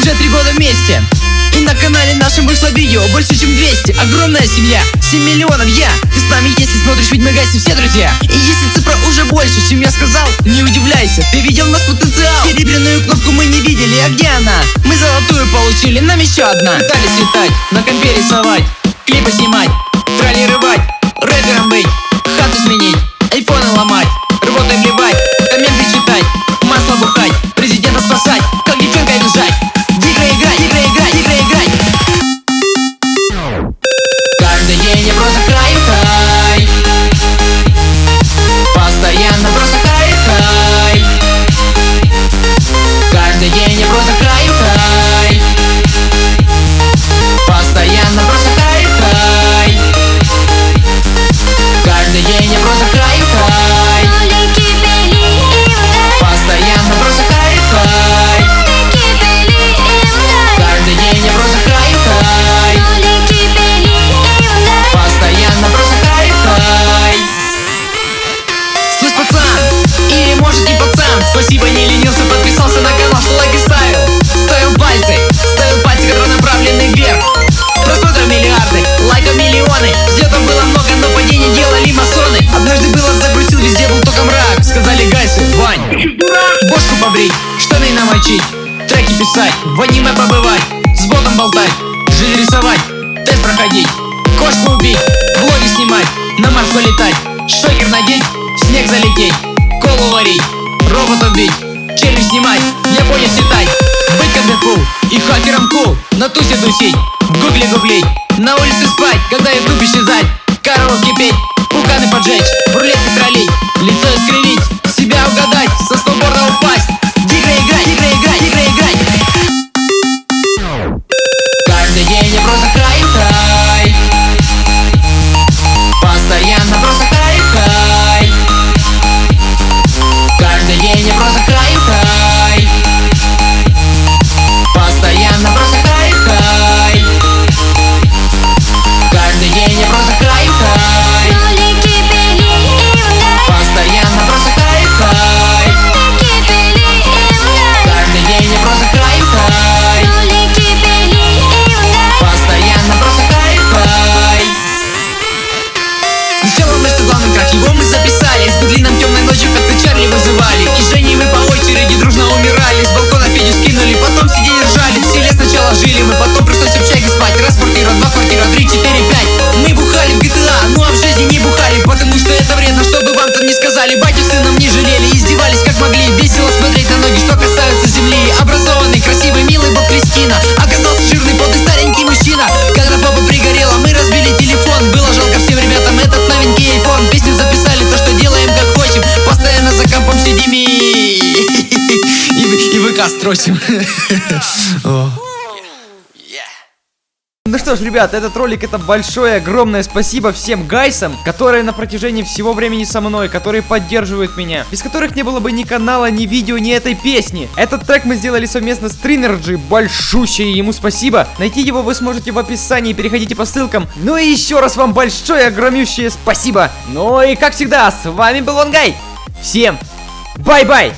Уже 3 года вместе. И на канале нашем вышло видео больше чем 200. Огромная семья, 7 миллионов я. Ты с нами, если смотришь, ведь мы гасим все, друзья. И если цифра уже больше, чем я сказал, не удивляйся, ты видел наш потенциал. Серебряную кнопку мы не видели, а где она? Мы золотую получили, нам еще одна. Пытались летать, на компе рисовать, клипы снимать, трали рыбать, рэпером быть, хату сменить, айфоны ломать, рвотой вливать, комменты читать, масло бухать, президента спасать, как девчонка бежать. Дико играть, дико играть, дико играть. Каждый день я просто хай-хай. Постоянно просто хай-хай. Каждый день я просто хай-хай. Постоянно просто хай-хай. Каждый день я просто хай-хай. Постоянно просто хай-хай. Каждый день я просто хай-хай. Постоянно просто хай-хай. Слышь, пацан, или может не пацан, спасибо, не ленился, подписался на канал, что лайки ставил. Ставил пальцы, которые направлены вверх. Просмотров миллиарды, лайков миллионы. Взлетов было много, но падений делали масоны. Однажды было загрузил, везде был только мрак. Сказали гайсы: Вань, бошку побрить, штаны намочить, треки писать, в аниме побывать, с ботом болтать, жизнь рисовать, тест проходить, кошку убить, влоги снимать, на Марс полетать, шокер надеть, в снег залететь, колу варить, роботов бить, челюсть снимать, в Японии считать, быть как Дэдпул и хакером кул, на тусе тусить, в гугле гуглить, на улице спать, когда ютуб исчезать, караоке петь, пуканы поджечь, в рулетке троллить, лицо искривить, себя угадать, со сноуборда упасть, дико играть, дико играть, дико играть. Каждый день я просто хай-хай. Постоянно просто хай-хай. Каждый день я просто хай-хай. Постоянно просто хай-хай. Каждый день я просто хай-хай. Постоянно просто хай-хай. Каждый день я просто хай-хай. Постоянно просто хай-хай. Сначала наш главный крах, его мы записали. С быдлином темной ночью как-то Чарли вызывали. И Женей мы по очереди дружно умирали. С балкона Федю скинули, потом сидели ржали. В селе сначала жили мы, потом пришлось в общаге спать. Раз квартира, 2 квартира, 3, 4, 5. Мы бухали в GTA, ну а в жизни не бухали, потому что это вредно, чтобы вам там не сказали. Батю сыном не жалели, издевались как могли. Весело смотреть на ноги, что касаются земли. Образованный, красивый, милый бог Кристина. Оказался жирный, подлый, старенький мужчина. Когда папа пригорела, мы разбили телефон. Было жалко всем ребятам этот новенький айфон. Песню записали, то что делаем как хотим. Постоянно за компом сидим и ВК строчим. Ну что ж, ребят, этот ролик — это большое, огромное спасибо всем гайсам, которые на протяжении всего времени со мной, которые поддерживают меня, без которых не было бы ни канала, ни видео, ни этой песни. Этот трек мы сделали совместно с Trinergy, большущее ему спасибо. Найти его вы сможете в описании, переходите по ссылкам. Ну и еще раз вам большое, огромнющее спасибо. Ну и как всегда, с вами был Вангай. Всем бай-бай!